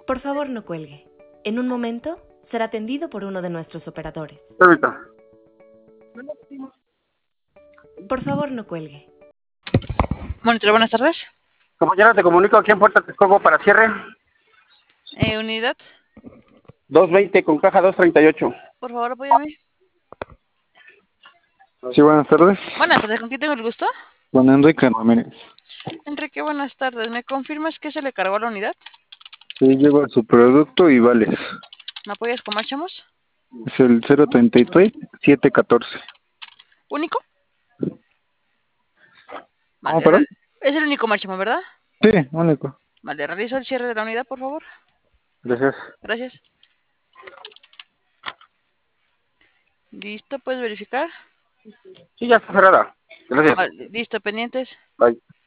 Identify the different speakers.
Speaker 1: Por favor, no cuelgue. En un momento será atendido por uno de nuestros operadores.
Speaker 2: Ahorita.
Speaker 1: Por favor, no cuelgue.
Speaker 3: Monitor, buenas tardes.
Speaker 2: Compañera, te comunico aquí en Puerta Texcoco para cierre.
Speaker 3: Unidad,
Speaker 2: 220 con caja 238.
Speaker 3: por favor, apóyame.
Speaker 4: Sí, buenas tardes.
Speaker 3: Buenas tardes, ¿con quién tengo el gusto?
Speaker 4: Con Enrique Ramírez.
Speaker 3: Enrique, buenas tardes. ¿Me confirmas que se le cargó a la unidad?
Speaker 4: Sí, lleva su producto y vales.
Speaker 3: ¿Me apoyas con marchamos?
Speaker 4: Es el 033-714.
Speaker 3: ¿Único?
Speaker 4: ¿Cómo,
Speaker 3: Vale,
Speaker 4: perdón?
Speaker 3: es el único marchamo, ¿verdad?
Speaker 4: Sí, único.
Speaker 3: Vale, realizo el cierre de la unidad, por favor.
Speaker 4: Gracias.
Speaker 3: Gracias. Listo, ¿puedes verificar?
Speaker 2: Sí, ya está cerrada. Gracias.
Speaker 3: Vale, listo, pendientes.
Speaker 2: Bye.